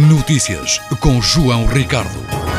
Notícias com João Ricardo.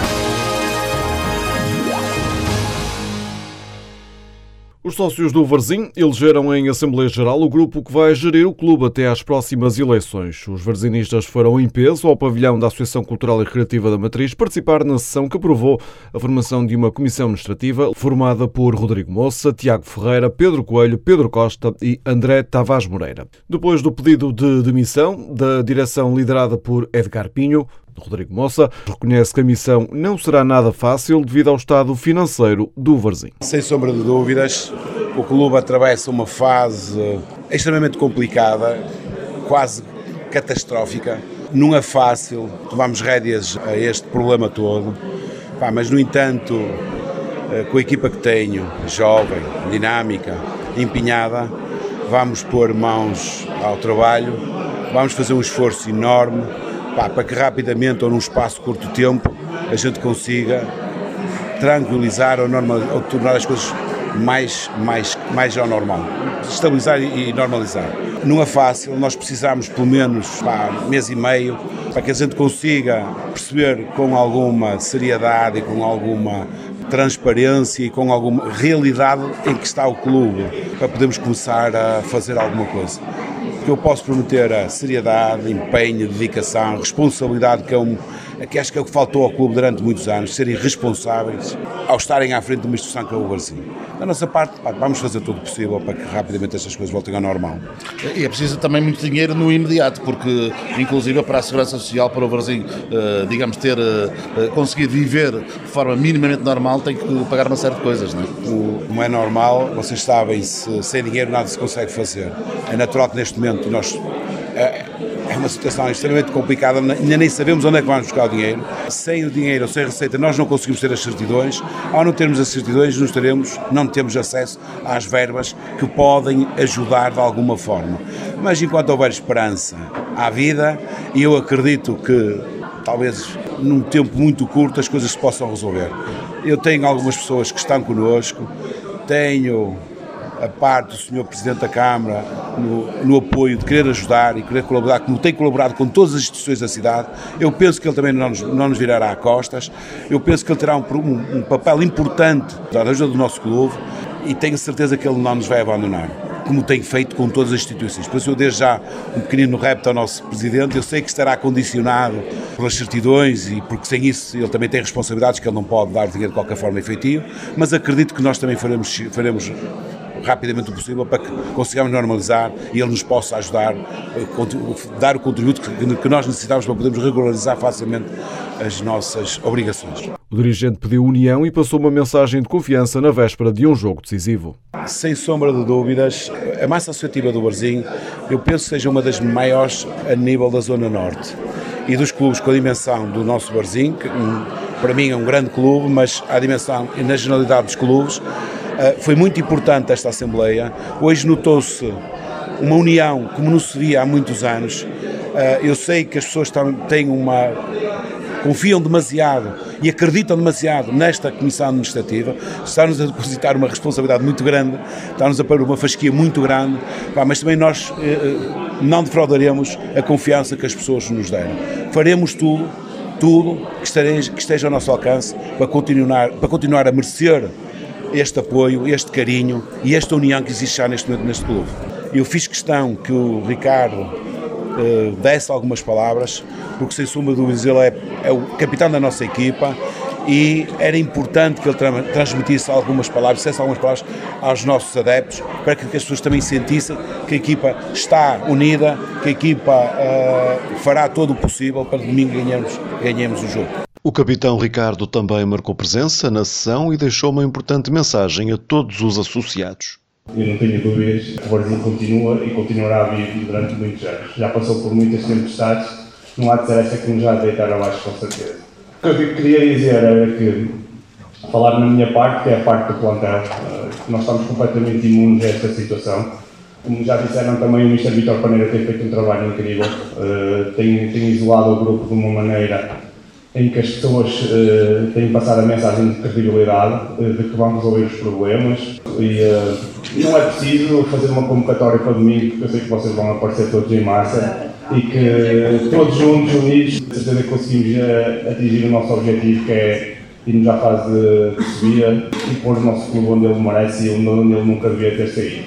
Os sócios do Varzim elegeram em Assembleia Geral o grupo que vai gerir o clube até às próximas eleições. Os varzinistas foram em peso ao pavilhão da Associação Cultural e Recreativa da Matriz participar na sessão que aprovou a formação de uma comissão administrativa formada por Rodrigo Moça, Tiago Ferreira, Pedro Coelho, Pedro Costa e André Tavares Moreira. Depois do pedido de demissão da direção liderada por Edgar Pinho, Rodrigo Moça reconhece que a missão não será nada fácil devido ao estado financeiro do Varzim. Sem sombra de dúvidas, o clube atravessa uma fase extremamente complicada, quase catastrófica. Não é fácil tomarmos rédeas a este problema todo, mas no entanto, com a equipa que tenho, jovem, dinâmica, empenhada, vamos pôr mãos ao trabalho, vamos fazer um esforço enorme para que rapidamente ou num espaço curto de tempo a gente consiga tranquilizar ou tornar as coisas mais ao normal, estabilizar e normalizar. Não é fácil, nós precisamos pelo menos mês e meio para que a gente consiga perceber com alguma seriedade e com alguma transparência e com alguma realidade em que está o clube, para podermos começar a fazer alguma coisa. Que eu posso prometer a seriedade, empenho, dedicação, responsabilidade que acho que é o que faltou ao clube durante muitos anos, serem responsáveis ao estarem à frente de uma instituição que é o Varzim. Da nossa parte, vamos fazer tudo o possível para que rapidamente estas coisas voltem ao normal. E é preciso também muito dinheiro no imediato, porque inclusive para a Segurança Social, para o Varzim, digamos, ter conseguido viver de forma minimamente normal, tem que pagar uma série de coisas, não é? Não é normal, vocês sabem, sem dinheiro nada se consegue fazer. É natural que neste momento nós... É uma situação extremamente complicada, ainda nem sabemos onde é que vamos buscar o dinheiro. Sem o dinheiro ou sem a receita nós não conseguimos ter as certidões. Ao não termos as certidões não temos acesso às verbas que podem ajudar de alguma forma. Mas enquanto houver esperança à vida, e eu acredito que talvez num tempo muito curto as coisas se possam resolver. Eu tenho algumas pessoas que estão connosco, tenho a parte do Sr. Presidente da Câmara no apoio de querer ajudar e querer colaborar, como tem colaborado com todas as instituições da cidade. Eu penso que ele também não nos virará a costas. Eu penso que ele terá um papel importante da ajuda do nosso clube e tenho certeza que ele não nos vai abandonar, como tem feito com todas as instituições. Por isso eu desde já um pequenino repto ao nosso Presidente. Eu sei que estará condicionado pelas certidões e porque sem isso ele também tem responsabilidades que ele não pode dar dinheiro de qualquer forma efetivo, mas acredito que nós também faremos rapidamente o possível para que consigamos normalizar e ele nos possa ajudar, dar o contributo que nós necessitamos para podermos regularizar facilmente as nossas obrigações. O dirigente pediu união e passou uma mensagem de confiança na véspera de um jogo decisivo. Sem sombra de dúvidas, a massa associativa do Varzim, eu penso que seja uma das maiores a nível da Zona Norte e dos clubes com a dimensão do nosso Varzim, que para mim é um grande clube, mas a dimensão e na generalidade dos clubes. Foi muito importante esta Assembleia. Hoje notou-se uma união como não se via há muitos anos. Eu sei que as pessoas confiam demasiado e acreditam demasiado nesta Comissão Administrativa. Está-nos a depositar uma responsabilidade muito grande, está-nos a pôr uma fasquia muito grande, mas também nós não defraudaremos a confiança que as pessoas nos deram. Faremos tudo que esteja ao nosso alcance para continuar a merecer este apoio, este carinho e esta união que existe já neste momento neste clube. Eu fiz questão que o Ricardo desse algumas palavras, porque sem sombra de dúvidas ele é o capitão da nossa equipa e era importante que ele transmitisse algumas palavras, dissesse algumas palavras aos nossos adeptos, para que as pessoas também sentissem que a equipa está unida, que a equipa fará todo o possível para domingo ganhemos o jogo. O capitão Ricardo também marcou presença na sessão e deixou uma importante mensagem a todos os associados. Eu não tenho dúvidas que o Varzim continua e continuará a vir durante muitos anos. Já passou por muitas tempestades, não há de ser esta que nos vai deitar abaixo, com certeza. O que eu queria dizer era que, falar na minha parte, que é a parte do plantel, nós estamos completamente imunes a esta situação. Como já disseram também, o Mr. Vítor Paneira tem feito um trabalho incrível, tem isolado o grupo de uma maneira em que as pessoas têm passado a mensagem de credibilidade, de que vão resolver os problemas e não é preciso fazer uma convocatória para domingo, porque eu sei que vocês vão aparecer todos em massa e que todos juntos, unidos, de certeza que conseguimos atingir o nosso objetivo, que é irmos à fase de subida e pôr o nosso clube onde ele merece e onde ele nunca devia ter saído.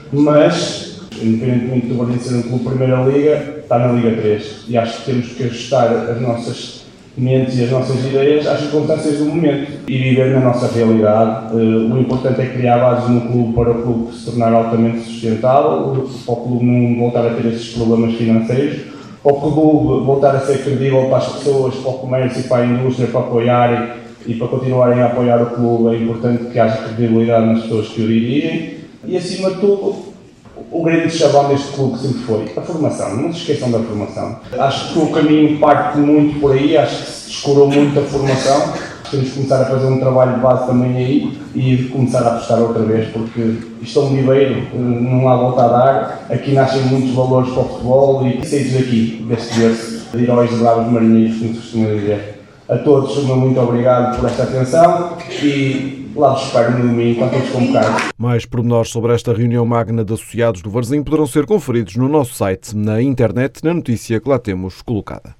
Mas, independentemente do Varzim ser um clube de Primeira Liga, está na Liga 3 e acho que temos que ajustar as nossas mentes e as nossas ideias às circunstâncias do momento e viver na nossa realidade. O importante é criar bases no clube para o clube se tornar altamente sustentável, para o clube não voltar a ter esses problemas financeiros, para o clube voltar a ser credível para as pessoas, para o comércio e para a indústria, para apoiar e para continuarem a apoiar o clube. É importante que haja credibilidade nas pessoas que o dirigem e, acima de tudo, o grande chavão deste clube sempre foi a formação. Não se esqueçam da formação. Acho que o caminho parte muito por aí, acho que se descurou muito a formação. Temos que começar a fazer um trabalho de base também aí e começar a apostar outra vez, porque isto é um viveiro, não há volta a dar. Aqui nascem muitos valores para o futebol e saídos daqui, deste berço de heróis de bravos marinheiros, como se costuma dizer. A todos, muito obrigado por esta atenção e lá vos espero no domingo, estão todos convocados. Mais pormenores sobre esta reunião magna de associados do Varzim poderão ser conferidos no nosso site, na internet, na notícia que lá temos colocada.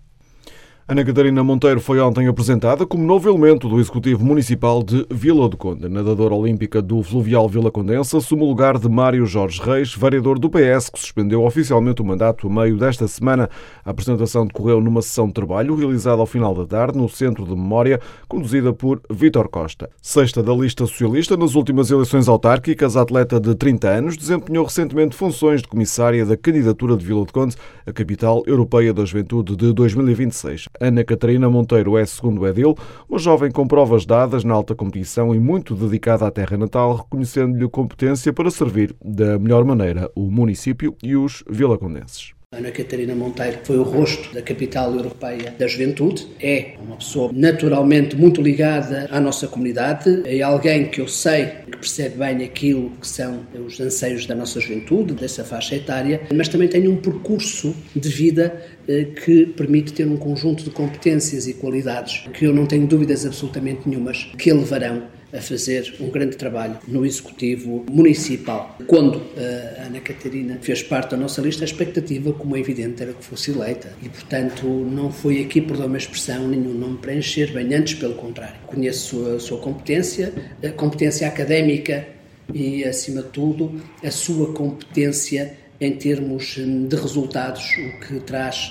Ana Catarina Monteiro foi ontem apresentada como novo elemento do Executivo Municipal de Vila do Conde. A nadadora olímpica do Fluvial Vilacondense assume o lugar de Mário Jorge Reis, vereador do PS, que suspendeu oficialmente o mandato a meio desta semana. A apresentação decorreu numa sessão de trabalho realizada ao final da tarde no Centro de Memória, conduzida por Vítor Costa. Sexta da lista socialista, nas últimas eleições autárquicas, a atleta de 30 anos desempenhou recentemente funções de comissária da candidatura de Vila do Conde, a capital europeia da juventude de 2026. Ana Catarina Monteiro é, segundo o edil, uma jovem com provas dadas na alta competição e muito dedicada à terra natal, reconhecendo-lhe competência para servir da melhor maneira o município e os vilacondenses. Ana Catarina Monteiro foi o rosto da capital europeia da juventude, é uma pessoa naturalmente muito ligada à nossa comunidade, é alguém que eu sei que percebe bem aquilo que são os anseios da nossa juventude, dessa faixa etária, mas também tem um percurso de vida que permite ter um conjunto de competências e qualidades que eu não tenho dúvidas absolutamente nenhumas que a levarão a fazer um grande trabalho no Executivo Municipal. Quando a Ana Catarina fez parte da nossa lista, a expectativa, como é evidente, era que fosse eleita. E, portanto, não foi aqui, por dar uma expressão, nenhum nome preencher, bem antes, pelo contrário. Conheço a sua competência, a competência académica e, acima de tudo, a sua competência em termos de resultados, o que traz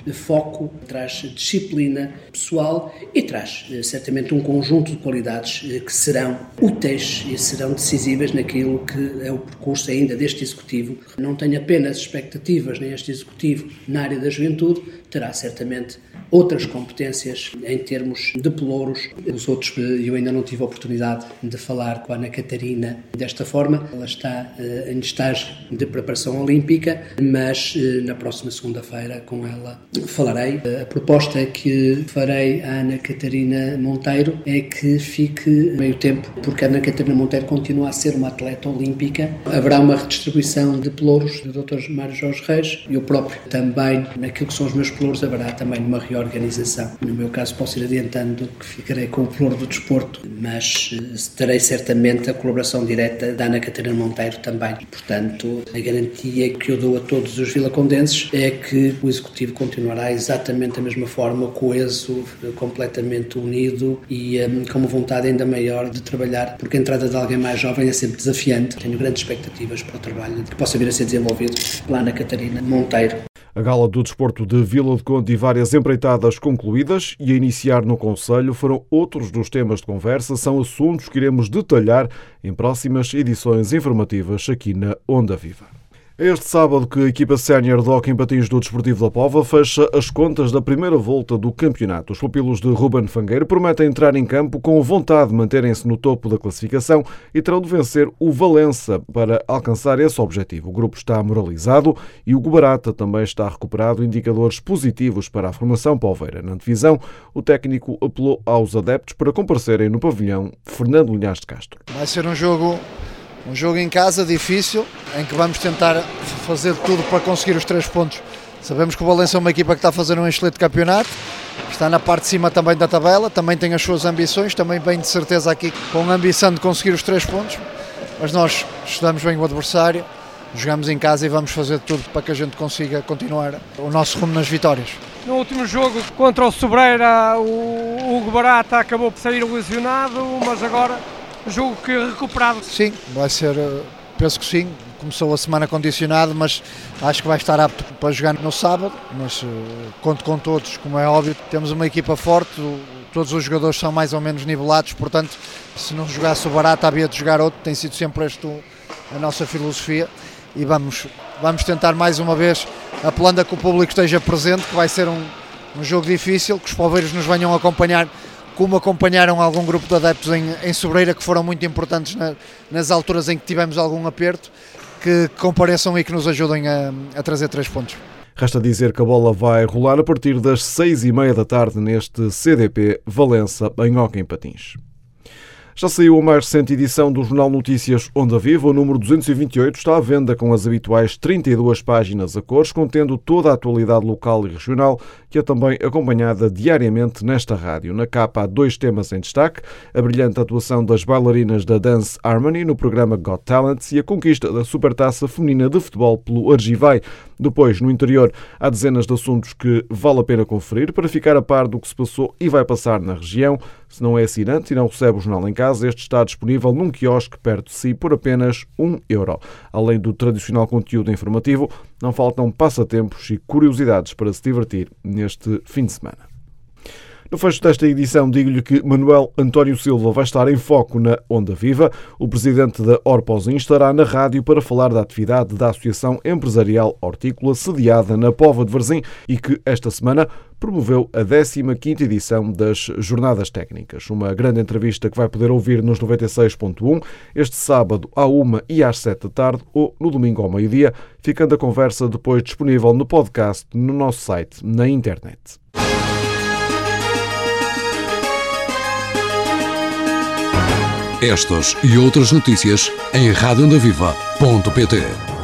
foco, traz disciplina pessoal e traz certamente um conjunto de qualidades que serão úteis e serão decisivas naquilo que é o percurso ainda deste Executivo. Não tem apenas expectativas neste Executivo na área da juventude, terá certamente outras competências em termos de pelouros. Os outros, eu ainda não tive a oportunidade de falar com a Ana Catarina desta forma. Ela está em estágio de preparação olímpica, mas na próxima segunda-feira com ela falarei. A proposta que farei à Ana Catarina Monteiro é que fique meio tempo, porque a Ana Catarina Monteiro continua a ser uma atleta olímpica. Haverá uma redistribuição de pelouros do Dr. Mário Jorge Reis. Eu próprio também, naquilo que são os meus pelouros, haverá também uma reorganização. No meu caso, posso ir adiantando que ficarei com o pelouro do desporto, mas terei certamente a colaboração direta da Ana Catarina Monteiro também. Portanto, a garantia que eu dou a todos os vilacondenses é que o Executivo continuará exatamente da mesma forma, coeso, completamente unido e com uma vontade ainda maior de trabalhar, porque a entrada de alguém mais jovem é sempre desafiante. Tenho grandes expectativas para o trabalho que possa vir a ser desenvolvido pela Ana Catarina Monteiro. A Gala do Desporto de Vila do Conde e várias empreitadas concluídas e a iniciar no Conselho foram outros dos temas de conversa, são assuntos que iremos detalhar em próximas edições informativas aqui na Onda Viva. Este sábado que a equipa sénior de hóquei em patins do Desportivo da Póvoa fecha as contas da primeira volta do campeonato. Os pupilos de Ruben Fangueiro prometem entrar em campo com vontade de manterem-se no topo da classificação e terão de vencer o Valença para alcançar esse objetivo. O grupo está moralizado e o Gubarata também está recuperado, indicadores positivos para a formação poveira. Na divisão, o técnico apelou aos adeptos para comparecerem no pavilhão Fernando Linhares de Castro. Vai ser um jogo em casa difícil, em que vamos tentar fazer tudo para conseguir os 3 pontos. Sabemos que o Valença é uma equipa que está a fazer um excelente campeonato, está na parte de cima também da tabela, também tem as suas ambições, também vem de certeza aqui com a ambição de conseguir os 3 pontos. mas nós estudamos bem o adversário, jogamos em casa e vamos fazer tudo para que a gente consiga continuar o nosso rumo nas vitórias. No último jogo contra o Sobreira, o Hugo Barata acabou por sair lesionado, mas agora julgo que recuperado. Sim, vai ser, penso que sim. Começou a semana condicionado, mas acho que vai estar apto para jogar no sábado, mas conto com todos, como é óbvio. Temos uma equipa forte, todos os jogadores são mais ou menos nivelados, portanto, se não jogasse o Barata havia de jogar outro, tem sido sempre esta a nossa filosofia e vamos tentar mais uma vez, apelando a que o público esteja presente, que vai ser um jogo difícil, que os poveiros nos venham acompanhar, como acompanharam algum grupo de adeptos em Sobreira, que foram muito importantes nas alturas em que tivemos algum aperto, que compareçam e que nos ajudem a trazer 3 pontos. Resta dizer que a bola vai rolar a partir das 6h30 da tarde neste CDP Valença, em Hóquei em Patins. Já saiu a mais recente edição do Jornal Notícias Onda Viva. O número 228 está à venda com as habituais 32 páginas a cores, contendo toda a atualidade local e regional, que é também acompanhada diariamente nesta rádio. Na capa há 2 temas em destaque: a brilhante atuação das bailarinas da Dance Harmony no programa Got Talent e a conquista da Supertaça Feminina de Futebol pelo Argivai. Depois, no interior, há dezenas de assuntos que vale a pena conferir para ficar a par do que se passou e vai passar na região. Se não é assinante e não recebe o jornal em casa, este está disponível num quiosque perto de si por apenas €1. Além do tradicional conteúdo informativo, não faltam passatempos e curiosidades para se divertir neste fim de semana. No fecho desta edição, digo-lhe que Manuel António Silva vai estar em foco na Onda Viva. O presidente da Orposim estará na rádio para falar da atividade da Associação Empresarial Hortícola, sediada na Póvoa de Varzim e que, esta semana, promoveu a 15ª edição das Jornadas Técnicas. Uma grande entrevista que vai poder ouvir nos 96.1 este sábado à 1 e às 7 da tarde ou no domingo ao meio-dia, ficando a conversa depois disponível no podcast no nosso site, na internet. Estas e outras notícias em radioondaviva.pt.